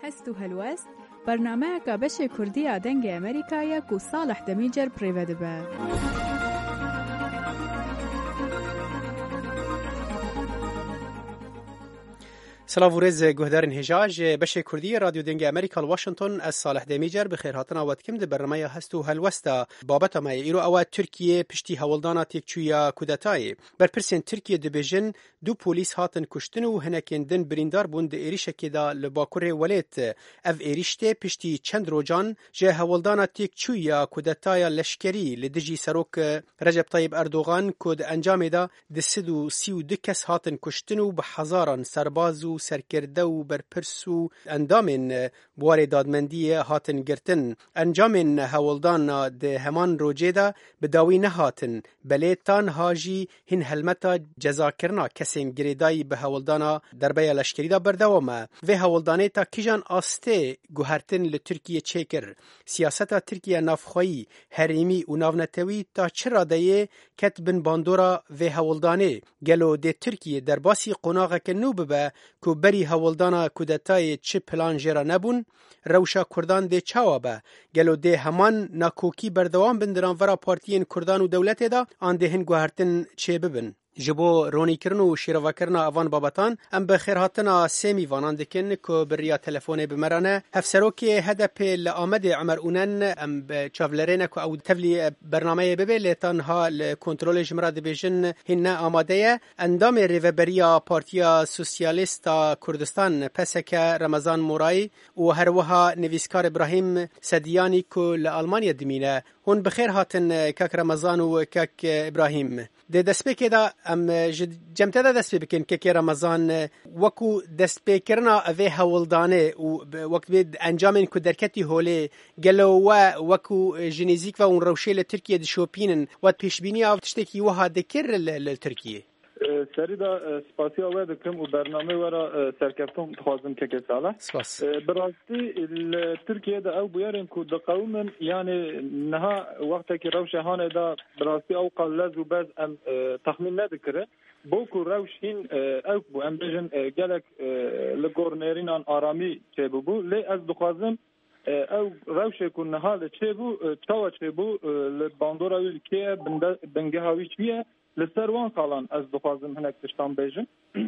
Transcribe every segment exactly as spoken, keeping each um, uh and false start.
هستو هلوست برنامه که بشه کردی آدنگ امریکایی که صالح دمیجر پریوده به. سلام و رز گهدارن هجاج بشه کردی رادیو دنگ امریکا واشنطن از صالح دمیجر بخیر هاتنا وقتکم ده برنامه هستو هلوستا بابت ما ایرو او ترکیه پشتی هولدانا تکچویا کودتای بر پرسن ترکیه دبیژن دو پلیس هاتن کشتن و هنکین دن بریندار بوند ایریش که دا لباکور ولید اف ایریشته پشتی چند روجان جه هولدانا تکچویا کودتای لشکری لدجی سروک رجب طیب اردوغان کود انجام دا دسدو سیو دو کس هاتن کشتن و به هزاران سربازو سرکرده و برپرس و اندامین بوار دادمندی هاتن گرتن انجامین هولدان ده همان روجه دا بداوی نهاتن بلیتان هاجی هن هلمتا جزا کرنا کسین گریدای به هولدانا دربای لشکری دا بردوامه و هولدانه تا کجان آسته گوهرتن لترکیه چیکر سیاستا ترکیه نافخوایی حریمی و ناونتوی تا چرا دایه کت بن باندورا و هولدانه گلو ده ترکیه در باسی قناغه که نو ببه که بری هولدانا کودتای چه پلان جرا نبون روشا کردان ده چاوابه گلو ده همان ناکوکی بردوام بندران ورا پارتیین کردان و دولت دا آن ده هن گوهرتن چه ببن جبو رونی کرن و شیروا کرن اوان بابتان ام بخیر هاتنا سیمی وانان دکن که بریا تلفون بمرانه هفسروکی هدف لآمد عمر اونن ام چاولرین که او تفلی برنامه ببه لیتان ها لکنترول جمرا دبیجن هن آماده اندام ریوبریا پارتیا سوسیالیستا کردستان پسک رمضان مورای و هروها نویسکار ابراهیم سدیانی که لآلمانیا دمینه هون بخیر هاتن کک رمضان و کک ابراهیم ده دست بکی دا ام جمتا دا دست بکن کک رمضان وکو دست بکرنا اوه هولدانه و وقت بید انجامین که درکتی هوله گلو و وکو جنیزیک و اون روشه لترکیه دشوپینن و پیشبینی او تشتکی وها دکر لترکیه سری دا سپاسی آوه دکم و برنامه ورا سرکفتون تخوازم که که ساله سپاس براستی ترکیه دا او بیارن که دا قومن یعنی نها وقتا که روش هانه دا براستی او قلز و بز ام تخمین ندکره بوکو روش هین او بو ام بجن گلک لگورنرین آن آرامی چه بو بو لی از دخوازم او روش که نها لچه بو چاوا چه بو لباندورا ویل که بنگه هاوی چیه لسروان خالان از دخوازم هنک تشتان بیجن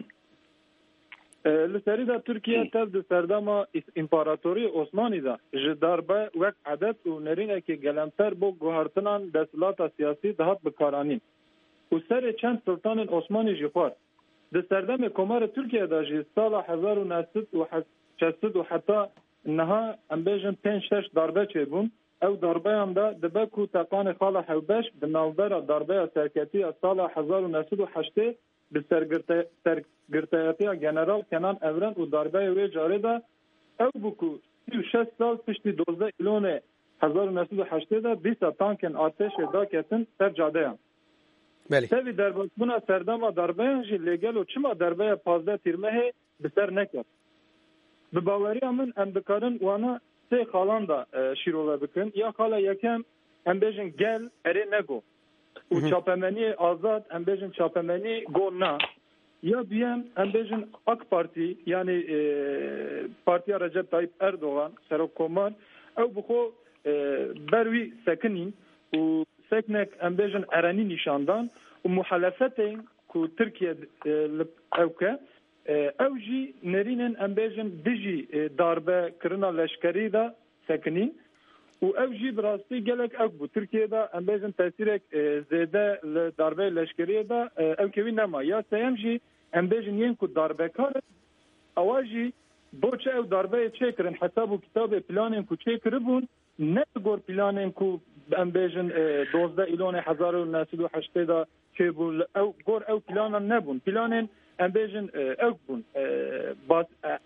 لسری دا ترکیه تب ده سرداما امپاراتوری عثمانی دا جداربه وک عدد و نرینه که گلمتر بو گوهرتنان دستلات سیاسی دهات بکارانین و سر چند سلطان عثمانی جخوار ده سردام کمار ترکیه دا جی سال هزار و نهصد و شصت و حتی نها ام بیجن پنج شش داربه چه بون او داربه هم دا دبکو تقان خال حوبش به نوبر داربه سرکتی سال هزار و نهصد و هشت به سرگرتایتی جنرال کنان اورن و داربه وی جاره دا او بکو سی و شش سال پشتی دوزده ایلون هزار و نهصد و هشت دا بیست تانکن آتش دا کتن سر جاده هم بله تاوی در بسمون سردام داربه هم جی لگل و چما داربه پازده تیرمه بسر نکرد به باوری همون اندکارن وانا سه خالان دا شیروه بکن یا خالا یکم هم بیجن گل اره نگو و چاپمنی آزاد هم بیجن چاپمنی گو نه یا بیم هم بیجن اک پارتی یعنی پارتی رجب طیب اردوغان سرکومان او بخو بروی سکنین و سکنک هم بیجن ارانی نشاندان و محلفتین که ترکیه اوکه او جی نرینن ام بیجن دیجی داربه کرنا لشکری دا سکنین و او جی براستی گلک او بو ترکیه دا ام بیجن تاثیرک زیده داربه لشکری دا او کوی نما یا سیم جی ام بیجن ین کو داربه کار اواجی بوچه او داربه چه کرن حساب و کتاب پلانین کو چه کربون نه گور پلانین کو ام بیجن دوزده ایلون هزار و نهصد و هشت دا چه بو او گور او پلانن نبون پلانین ام بیجن او بون باز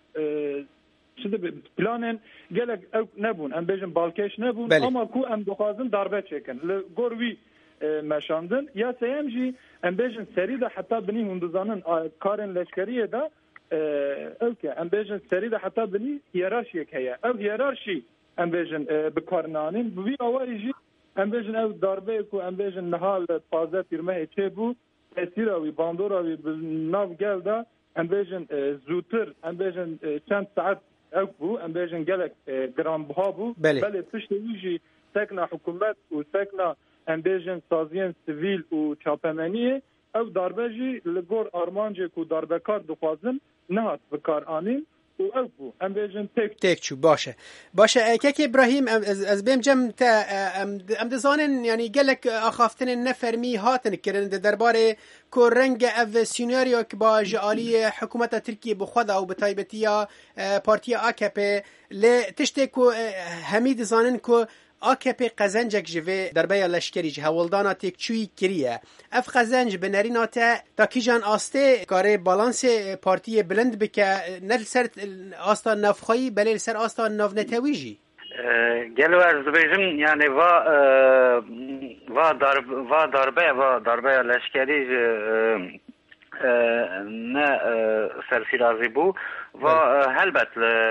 شده پلانن گلک او نبون ام بیجن بالکش نبون بله. اما کو ام دخوازن داربه چکن لگوروی مشاندن یا سیم جی ام بیجن سری دا حتی بنی هندوزانن کارن لشکریه دا او که ام بیجن سری دا حتی بنی هیرارشی که هیا او هیرارشی ام بیجن بکارنانین بوی آواری جی ام بیجن او داربه کو ام بیجن نهال پازده تیرمه چه بود تأثیراوی باندوراوی ناو گل دا ام بیجن زوتر ام بیجن چند ساعت او بو ام بیژن گلک گرام بها بو بله پشت ویجی سکنا حکومت و سکنا ام بیژن سازین سیویل و چاپمنیه او داربجی لگور آرمانجه کو داربکار دخوازن نهات بکار آنین و او بو ام بیژن تک تک چو باشه باشه کک ابراهیم از بیم جم تا ام دزانن یعنی گلک اخافتن نفرمی هاتن کرن درباره کو رنگ او سیناریو که با جالی حکومت ترکیه بخواد او بتایبتیا پارتی آکپ ل تشته کو حمید زانن کو آکپ قزنجک جوه درباره لشکری جه هولدانا تک چوی کریه اف قزنج بنریناته تا کیجان آسته کاره بالانس پارتی بلند بکه نل سر آستا نفخایی بله سر آستا نفنتویجی گلو ارز بیجم یعنی و و درب و دربه و دربه لشکری نه سرفرازی بو و هلبت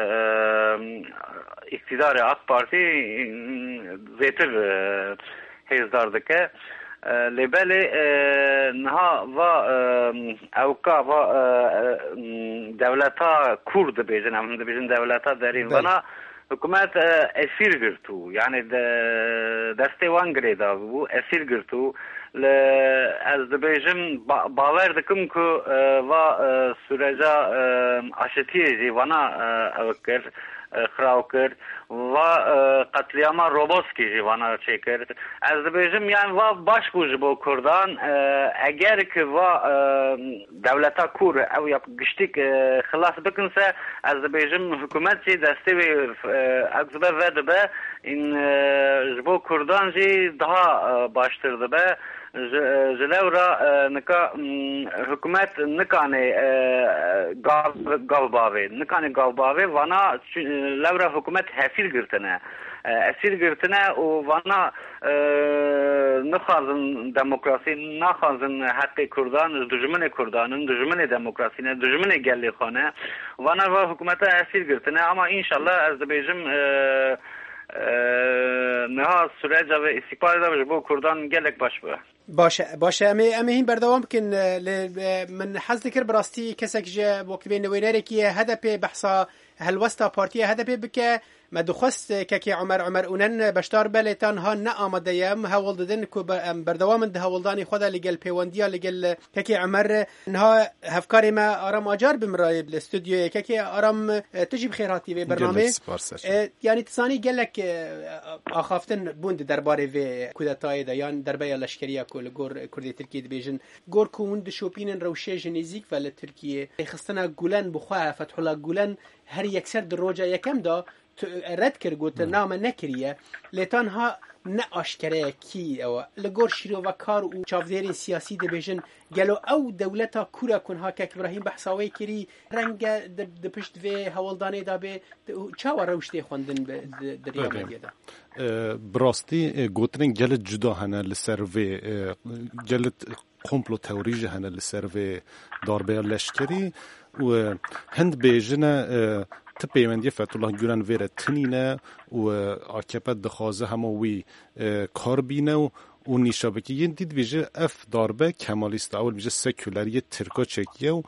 اقتدار AK Parti زیتر هزدار دکه لبلی نها و اوکا و دولتا کرد بیجن هم بیجن دولتا دارین ونا حکومت اسیر گرتو یعنی دسته وان گریدا بو اسیر گرتو ل از دبیجم باور دکم که و سورجا آشتیه جیوانا اوکر خراو کرد و قتلیاما روبوسکی جیوانا چه کرد از دبیجم یعنی و باش بوج با کردان اگر که و دولتا کور او یا گشتی خلاص بکنسه از دبیجم حکومت چی دسته اگزبه وده به این جبو کردان جی daha باشتر ده به جلورا نکا حکومت نکانه گالباوی نکانه گالباوی وانا لورا حکومت حفیر گرتنه اسیر گرتنه و وانا نخوازن دموکراسی نخوازن حق کردان دجمن کردانن دجمن دموکراسی نه دجمن گلی خانه وانا و حکومت اسیر گرتنه اما انشالله از بیجم نه سرعت و استقبال داشت با کردان گلک باش با باشه باشه امی امی هین بردوام کن من حظ ذکر براستی کسک جه وقت بین وینری که هدف بحثا هلوستا پارتی هدف بکه ما دخست که عمر عمر اونن بشتار بلتان ها نه آمده یم هول دادن کو بردوام ده هولدانی خدا لگل پیوندیا لگل که عمر انها هفکاری ما آرام آجار بمرای بالاستودیو که آرام تجيب خیراتی به برنامه یعنی تسانی گلک آخافتن بوند درباره و کودتای دیان درباره لشکریه کل گور کردی ترکیه بیژن گور کوند شوپینن روشه جنیزیک ول ترکیه خستنا گولن بخوا فتح الله گولن هر یکسر دروجه یکم دا رد کرد گوت نام نکریه لیتان ها نه آشکره کی او لگور شیرو و کار و چافدیرین سیاسی ده بیجن گلو او دولتا کورا کنها که ابراهیم بحثاوی کری رنگ ده پشت و هولدانه دا به چاوا روشته خوندن در ریامدیه دا براستی گوترین گلت جدا هنه لسر و گلت کمپلو تئوریج هنه لسر و داربه لشکری و هند بیجنه تپیوندی فتح الله گولن ویره تنینه و آکپت دخوازه همه وی کار بینه و اون نیشابکی یه دید بیجه اف داربه کمالیست اول بیجه سکولری ترکا چکیه و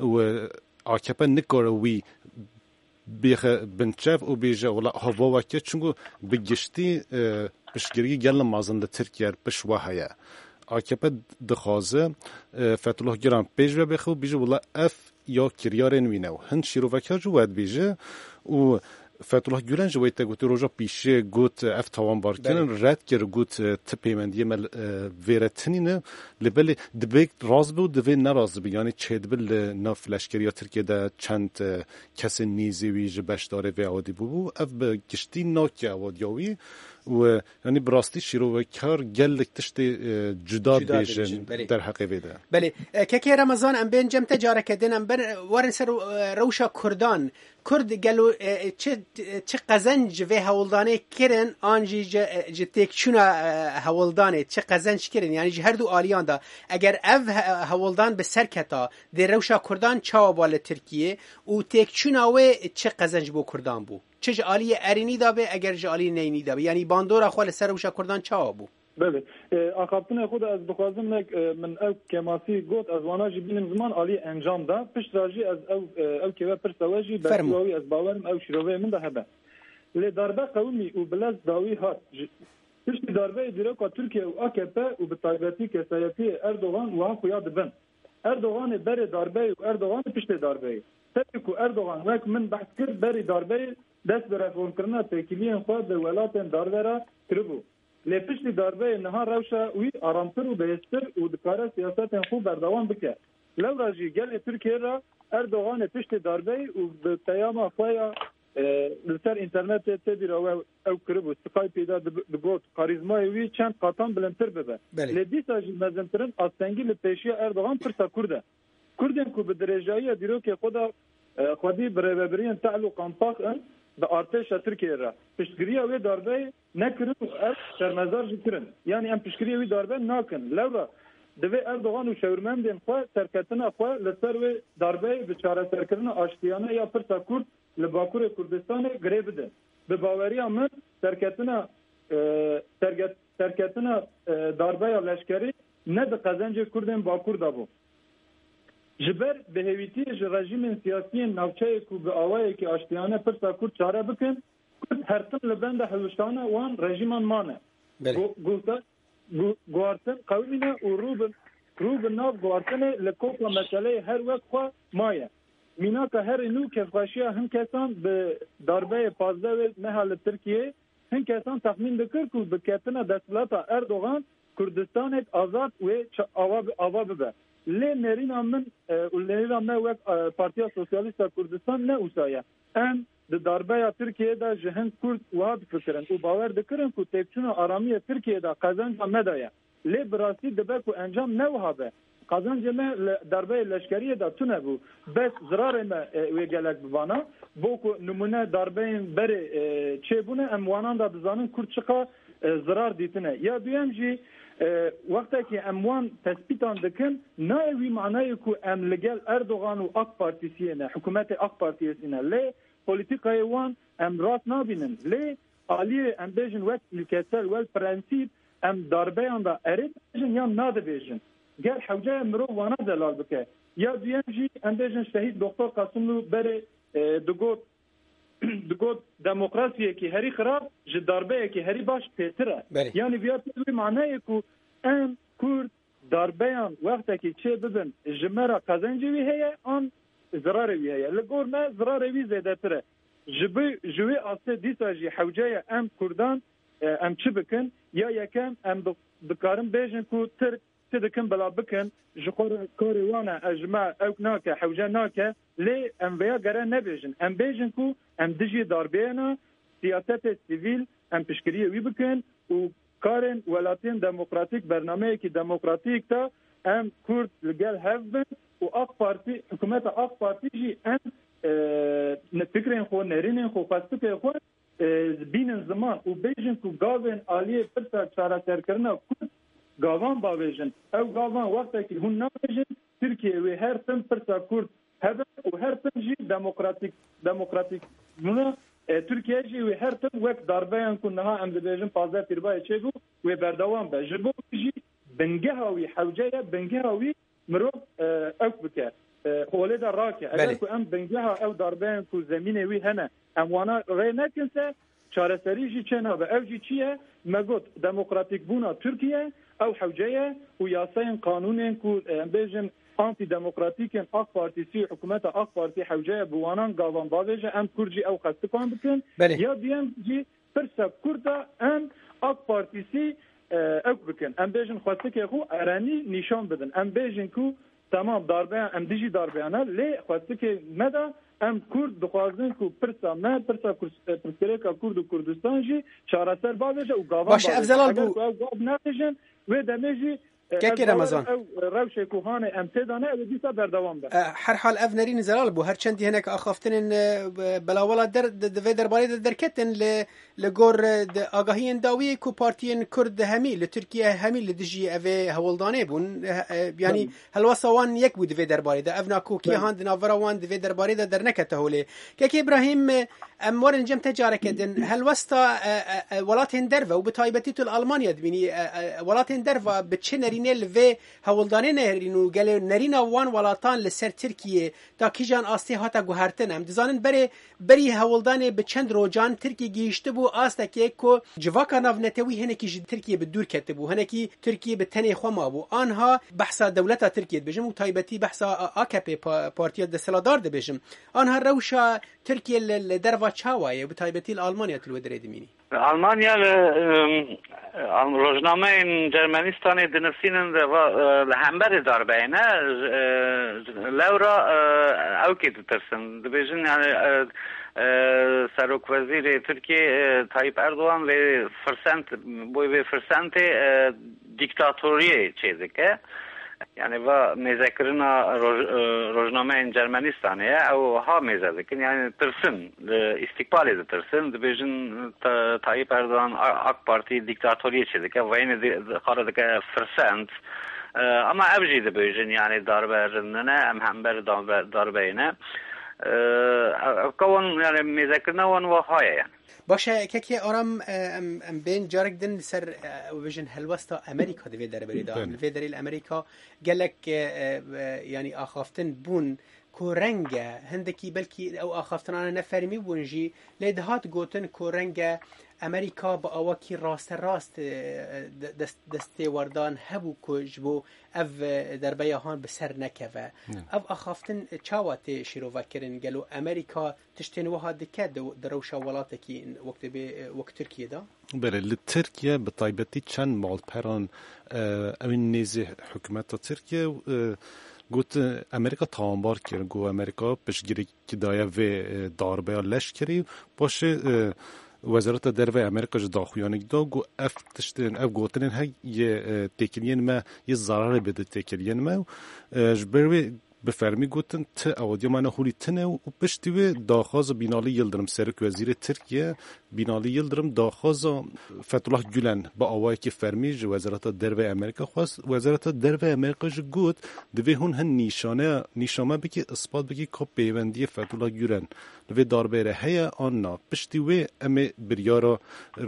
آکپت نکاره وی بیخ بنچف و بیجه ولا هوا وکیه چونگو بگشتی بشگیری گل مازنده ترکیه بشوه آکپت دخوازه فتح الله گران پیجوه بخو بیجه ولا اف یا کریارن وینه و هند شیروکا جواد بیجه و فتح الله گولن جوید تا گوت روزا پیشه گوت اف توان بارکنن رد کر گوت تپیمندی مل ویرتنینه لبل دبیک راز بود دوی نراز بی یعنی چه دبل ناف لشکری ترکیه ده چند کس نیزی ویج بشداره و عادی بو اف به گشتی ناکی عادیاوی و یعنی براستی شیروکار گلک تشت جدا بیجن در حقی ویده بله که رمضان ام بین جم تجاره کردن ام بر ورن سر روشا کردان کرد گلو چه چه قزنج و هولدانه کرن آنجی ج تکچونا هولدانه چه قزنج کرن یعنی هر دو آلیان دا اگر اف هولدان به سرکتا در روشا کردان چاو بال ترکیه و تکچونا و چه قزنج بو کردان بو چه آلی ارینی دا به اگر جالی نینی دا به یعنی باندورا خال سر روشا کردان چاو بو بله اخابتن خود از بخوازم من او کماسی گوت از واناجی بینم زمان عالی انجام دا پشت راجی از او او که پرسواجی برسواوی از باورم او شروع من ده هبه لی دربه قومی و بلز داوی هات پشت دربه دیروکا ترکیه و آکپه و بطایبتی کسایتی اردوغان و ها خویا دبن اردوغان بری دربه و اردوغان پشت دربه تبکو اردوغان وک من بحث کرد بری دربه دست برفون کرنا تکیلین خود به ولاتن داربه کربو لی پشت دربه نها روشه وی آرامتر و بهستر و دکاره سیاست خوب بردوان بکه لو راجی گل ترکیه را اردوغان پشت دربه و به تیام خواه لسر اینترنت تدیر او او کربو سقای پیدا دگوت کاریزمای وی چند قطان بلندتر ببه لی دیسا جی مزنترن آستنگی لپیشی اردوغان پرسا کرده کردن که به درجایی دیرو که خدا خودی برابرین تعلق قنطاق به ارتش ترکیه را پشتگیری وی دربه نکرن و از شرمزار جی کرن یعنی ام پشتگیری وی دربه ناکن لورا دوی اردوغان و شورمندین خواه سرکتنا خواه لسر وی دربه به چاره سرکرن آشتیانه یا پرسا کرد لباکور کردستان گره بده به باوری من سرکتنا سرکتنا دربه یا لشکری نه به قزنج کردن باکور دابو جبر به هویتی رژیم سیاسی نوچه کو به آوایی که آشتیانه پرسا کرد چاره بکن کرد هرتم لبند حلوشتانه وان رژیمان مانه گوارتن قومینه و رو به ناف گوارتنه لکوپلا مسئله هر وقت خواه مایه مینا که هر نو کفخاشیه هم کسان به دربه پازده محل ترکیه هم کسان تخمین بکر که به کتن دستلاتا اردوغان کردستان آزاد و آوا ببه لی نرین من و نرین من وقت پارتیا سوسیالیست کردستان نه اوسایه ام د دربه ترکیه دا جهن کرد واد فکرن و باور دکرن که تکچون آرامی ترکیه دا قزنجا مدایه لی براسی دبه که انجام نوهابه قازان جمع دربه لشکریه دا تو نبو بس زرار ما وی گلک بوانا بوکو نمونه دربه بری چه بونه اموانان دا بزانن کرد چقا زرار دیتنه یا دویم جی وقتی که اموان تثبیتان دکن نه وی معنی که ام لگل اردوغان و اق پارتیسیه نه حکومت اق پارتیسیه نه لی پولیتیقای وان ام راست نابینن لی آلی ام بیجن وقت الکسل و الپرنسیب ام دربه آن دا ارید بیجن یا ناده بیجن گر حوجه مرو وانا دلال بکه یا دویم جی اندیجن شهید دکتر قاسملو بره دگوت دگوت دموکراسیه که هری خراب جداربه که هری باش پیتره یعنی بیاد توی معنی که ام کرد داربیان وقتی که چه ببین جمره قزنجوی هیه آن ضرروی هیه لگور نه ضرروی زیده تره جبی جوی آسته دیسا جی حوجه ام کردان ام چه بکن یا یکم ام بکارم بیجن که ترک تدكن بلا بكن جخور كوري وانا اجماع او ناكا حوجه ناكا لي ام بيا غرا نبيجن ام بيجن كو ام دجي داربينا سياسات سيفيل ام بشكريه وي بكن و كارن ولاتين ديمقراطيك برنامج كي ديمقراطيك تا ام كورد لقال هفبن و اق بارتي حكومه اق بارتي جي ام اه نفكرين خو نرين خو فاستك خو اه بين زمان و بيجن كو غاوين عليه فرصه چاره سركرنا گاوان باویجن او گاوان وقتی که هون نبیجن ترکیه و هر تن پرسا کرد هذا و هر تن جی دموکراتیک دموکراتیک منا ترکیه جی و هر تن وقت دربیان کنها ام بیجن پازده تربای چه بو و بردوام به جبو جی بنگهاوی حوجه بنگهاوی مرو او بکه خوله در راکه اگر که ام بنگها او دربیان کو زمینه وی هنه ام وانا غیر نکنسه چاره سریجی چه نابه او جی چیه مگوت دموکراتیک بونا ترکیه او حوجه و یاسین قانونین کو بیجن آنتی دموکراتیکن اق پارتیسی حکومت اق پارتی حوجه بوانان گاوان باویجه ام کرجی او خستکان بکن یا دیم جی پرسا کردا ام اق پارتیسی او بکن ام بیجن خواستک خو ارانی نشان بدن ام بیجن کو تمام داربه ام دیجی داربهانه لی خواستک مدا ام کرد دخوازن کو پرسا ما پرسا پرسکرکا کرد و کردستان جی چاره سر باویجه و گاوان باشه افضلال بو گاو نتیجن و دمیجی كاكي رمضان او روش كوهانه امتدانه دیسا بردوام ده هر حال اف نرین زلال بو هر چندی هناك اخافتن بلا ولا در د درباره درکتن ل لگور آگاهی داوی کو پارتین کرد همی ل ترکیه همی ل دجی اوه هولدانه بون یعنی هلوسوان یک بود و درباره ده افنا کوکی هاند ناوروان د درباره ده در نکته هوله که ابراهیم امور انجم تجارت کردن هلوستا ولات هندروا وبتايبتي تو المانيا دبيني ولات هندروا بتش نرينه لوي هولدانه نرينو گله نرينا وان ولاتان لسر ترکیه تا کیجان آستی هاتا گوهرتن هم دزانن بری بری هولدانه به چند روجان ترکیه گیشته بو آستا که کو جواکا ناونتوی هنکی ترکیه به دور کته بو هنکی ترکیه به تنه خما بو آنها بحثا دولت ترکیه بجم و تایبتی بحثا آکپی پارتیا دسلادار ده بجم آنها روشا ترکیه لدروا چاوایه به تایبتی آلمانیا تلو دريدميني ألمانيا روزنامه جرمنستان دنفسين لهمبر داربينه لورا او كي ترسن دبيجن يعني سروك وزير تركيا طيب اردوغان و فرسنت بوي فرسنت دیکتاتوری چیزی که یعنی و مذاکرنا روزنامه جرمنستانه او ها مذاکرن یعنی ترسن استقبال ترسن دبیجن طایب اردوغان اک پارتی دیکتاتوری چیزی که و این خارج که فرسنت اما ابجی دبیجن یعنی داربرنه ام همبر داربینه کون یعنی مذاکرنا ون و های یعنی باشه که آرام ام بین جارک دن سر ویژن هلوستا امریکا دوی در بریدان دوی در امریکا گلک یعنی آخافتن بون کو رنگ هندکی بلکی او آخافتنان نفرمی بونجی لیدهات گوتن کو رنگ امریکا با اواکی راست راست دست دسته وردان هبو کجبو اف در بیاهان بسر نکوه اف اخافتن چاوات شیرو وکرن گلو امریکا تشتنوها دکه دروشا ولاتی وقت به وقت ترکیه دا بله لترکیه به طایبتی چند مال پران اوین نیزه حکومت ترکیه گوت امریکا تامبار کرد گو امریکا پشگیری که دایه و داربه لشکری باشه وزارت درو امریکا جدا خویانگ دا گو اف تشتن اف گوتنن ها یه تکلین ما یه ضرر بده تکلین ما جبروی بفرمی گوتن ت اودی من هولی تنه و پشتیو داخواز بینالی یلدرم سرک وزیر ترکیه بینالی یلدرم داخواز فتوح گولن با آوای که فرمی وزارت درو امریکا خواست وزارت درو امریکا ج گوت دوی هون هن نشانه نشانه بکی اثبات بکی که پیوندی فتوح گولن دوی داربره هیا آنها پشتیو ام بریارا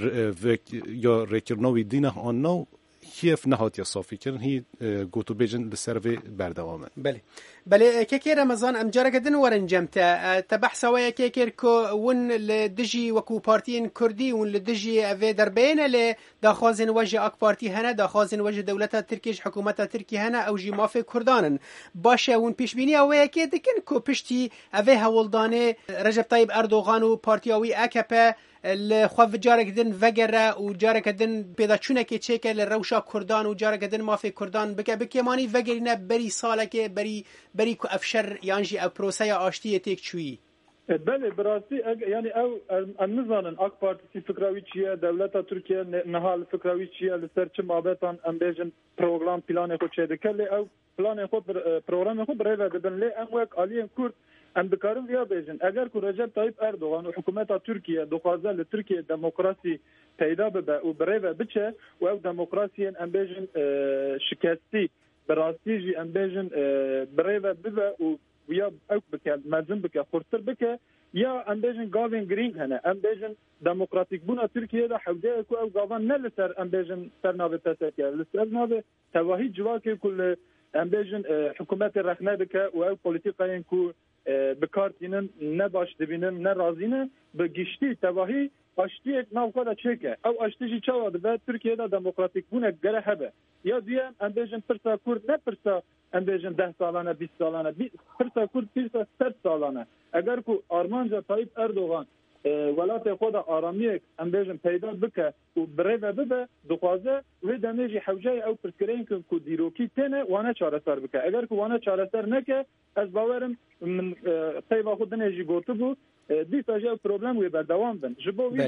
یا رکرناوی دینه آنها کیف نهات یا صافی کردن هی گوتو بیجن لسروی بردوامه بله بله كيكي رمضان ام جارك دن ورن جمتا تبحث ويا كيكير كو ون لدجي وكو بارتين كردي ون لدجي افي دربين ل داخوازن وجه اك بارتي هنا داخوازن وجه دولتها تركيش حكومتها تركي هنا او جي مافي كردانن باشا ون بيشبيني ويا كي دكن كو بشتي افي هولدانه رجب طيب اردوغان و بارتياوي اكبا الخوف جارك دن وگره و جارك دن پیدا چونه که چه که لروشا کردان و جارك دن مافی کردان بکه بکه مانی وگرینه بری ساله که بری بری کو افشر یانجی او پروسه آشتی تک چویی بله براستی یعنی او نزانن اک پارتی فکراوی چیه دولت ترکیه نهال فکراوی چیه لسر چه مابطان امبیجن پروگرام پلان خود چه دکلی او پلان خود پروگرام خود برای دبن لی ام وک آلین کرد ام بکارم ویا بیجن اگر کو رجب طیب اردوغان و حکومت ترکیه دخوازه لترکیه دموکراسی پیدا ببه و برای بچه و او دموکراسی ام بیجن شکستی براستی جی ام بیجن برای ببه و ویا او بکه مزن بکه خورتر بکه یا ام بیجن گاوین گرینگ هنه ام بیجن دموکراتیک بونا ترکیه دا حوده کو او گاوان نه لسر ام بیجن سر ناوه تسکه لسر ناوه تواهی جواکی کل ام بیجن حکومت رخنه بکه و او پولیتیقاین کو بکارتینن نه باش دبینن نه رازینه به گشتی تواهی آشتی ناوکادا چکه او آشتیجی چاواده به ترکیه دا دموکراتیک بونه گره هبه یا دویم امبیجن پرسا کرد نه پرسا امبیجن ده سالانه بیست سالانه پرسا کرد پرسا ست سالانه اگر کو آرمانجا طایب اردوغان ولات خود آرامیک امبیجن پیدا بکه و برای ببه دخوازه و دمیجی حوجه او پرسکرین که کو دیروکی تنه وانه چاره سر بکه اگر کو وانه چاره سر نکه از باورم من طیبا خود دنیجی گوته بو دیسا جا پروبلم وی بردوام بن جبو ویجی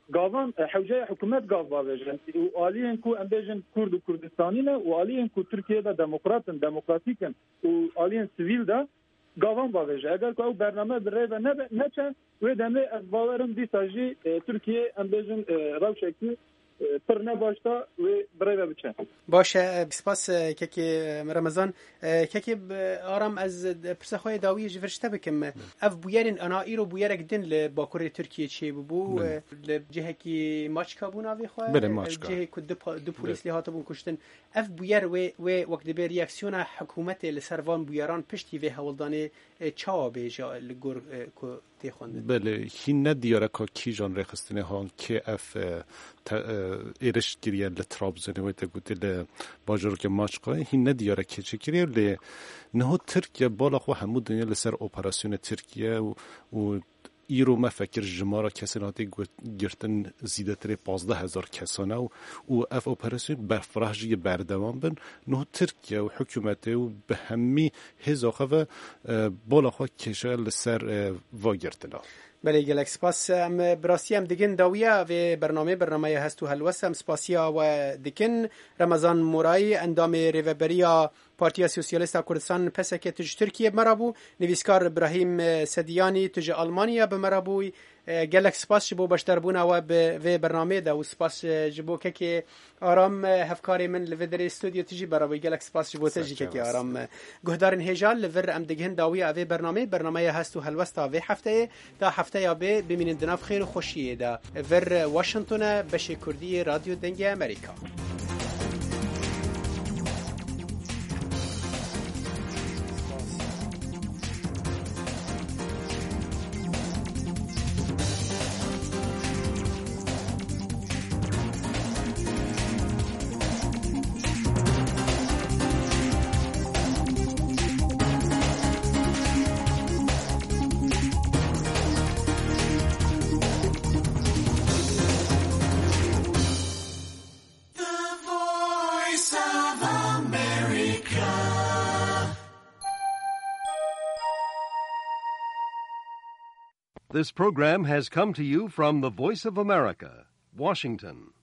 گاوان حوجه حکومت گاو باوجن و آلیان کو امبیجن کرد و کردستانی نه و آلیان کو ترکیه دا دموکراتن دموکراتیکن و آلیان سیویل دا گاوان باوجه اگر کو برنامه بره و نه نه و دمه از باورم دی ساجی ترکیه امبیجن روشکی پر نباشتا و برای بچه باشه سپاس که رمضان که آرام از پرسخوی داوی جورشته بکم اف بویرین انا ایرو بویرک دین لباکوری ترکیه چی ببو لجهه کی ماچکا بونا وی خواه جهه که دو پولیس لیهاتا بون کشتن اف بویر و و وقت به ریاکسیون حکومت لسروان بویران پشتی و هولدانه چاوا بیجا لگور که بله هین ندیاره که کی جان رخستنه ها که اف ایرش گریه لطرابزنه و تگوتی لباجر که ماچقای هین ندیاره که چه گریه لی نهو ترکیه بالا خو همو دنیا لسر اپراسیون ترکیه و, و ایرو ما فکر جمارا کساناتی گرتن زیده تری پازده هزار کسانه و, و اف اپراسیون برفراجی بردوان بن نه ترکیه و حکومته و به همی هزاخه و بالا خو کشه لسر واگرتنا بله گلک سپاس ام براسی ام دیگن داویه و برنامه برنامه هستو هلوس ام سپاسیا و دیگن رمضان مورایی اندام ریوبریا پارتیا سوسیالیستا کردستان پسکه تج ترکیه مرابو نویسکار ابراهیم سدیانی تج آلمانیا بمرابوی گلک سپاس جبو باشتر بونا و به برنامه دا و سپاس جبو که آرام هفکاری من لودر استودیو تجی برابوی گلک سپاس جبو تجی که آرام گهدارن هجال لور ام دیگهن داوی اوی برنامه برنامه هستو هلوستا و هفته تا هفته یا به ببینین دناف خیر و خوشیه دا ور واشنطن بشه کردی رادیو دنگ امریکا. This program has come to you from the Voice of America, Washington.